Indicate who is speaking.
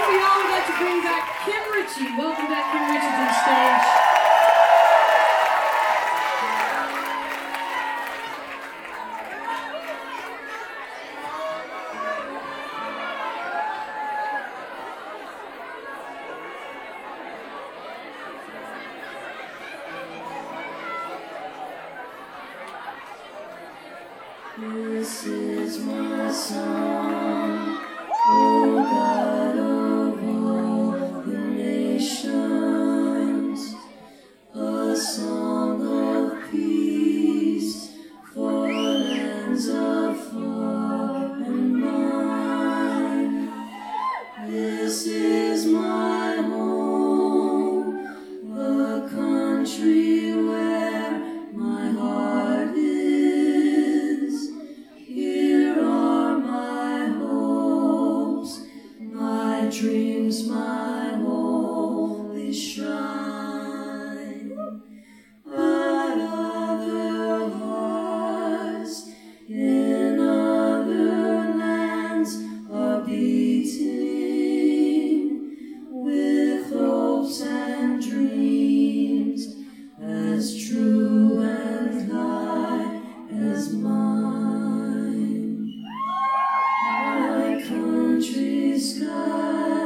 Speaker 1: for y'all, we'd like to bring back Kim Ritchie. Welcome back, Kim Ritchie, to the stage.
Speaker 2: This is my song, O God of all the nations, a song of peace for lands afar and mine. This is my home, a country where my heart is. Here are my hopes, my dreams, my holy shrine. But other hearts in other lands are beating with hopes and dreams as true and high as mine. My country's sky